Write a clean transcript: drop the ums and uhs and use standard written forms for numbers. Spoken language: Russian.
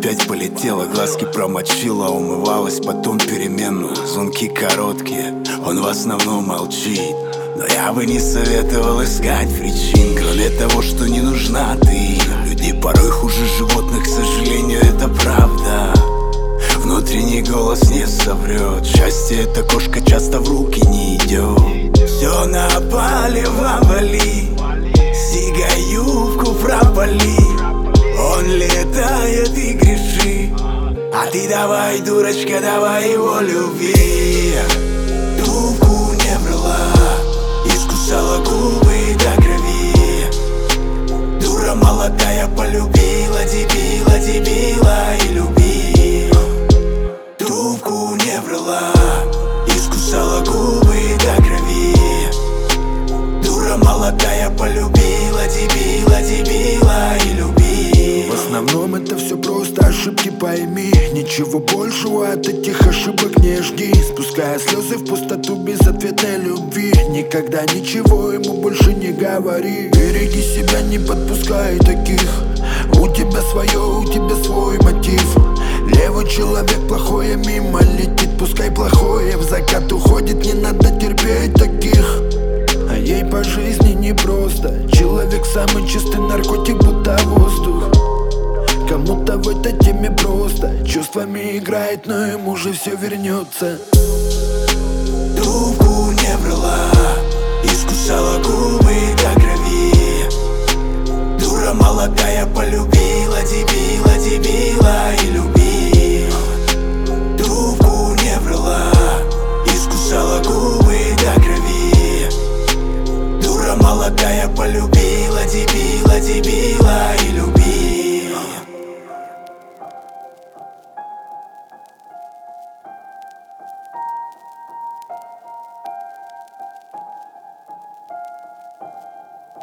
опять полетела, глазки промочила, умывалась потом переменную. Звонки короткие, он в основном молчит, но я бы не советовал искать причин, кроме того, что не нужна ты. Люди порой хуже животных, к сожалению, это правда. Внутренний голос не соврет. Счастье эта кошка часто в руки не идет. Все на опале в обвали, сига-юбку пропали. Он летает и греши, а ты давай, дурочка, давай его люби. Трубку не брала, искусала губы до крови. Дура молодая полюбила, дебила, дебила и люби. Трубку не брала, искусала губы до крови. Дура молодая полюбила, дебила, дебила и люби. В основном это все просто ошибки, пойми. Ничего большего от этих ошибок не жди. Спуская слезы в пустоту безответной любви. Никогда ничего ему больше не говори. Береги себя, не подпускай таких. У тебя свое, у тебя свой мотив. Левый человек, плохое мимо летит. Пускай плохое в закат уходит, не надо терпеть таких. А ей по жизни непросто. Человек самый чистый наркотик, будто воздух. Кому-то в этой теме просто чувствами играет, но ему же все вернется. Трубку не брала, искусала губы до крови. Дура молодая полюбила, дебила, дебила и люби. Трубку не брала, искусала губы до крови. Дура молодая полюбила, дебила, дебила.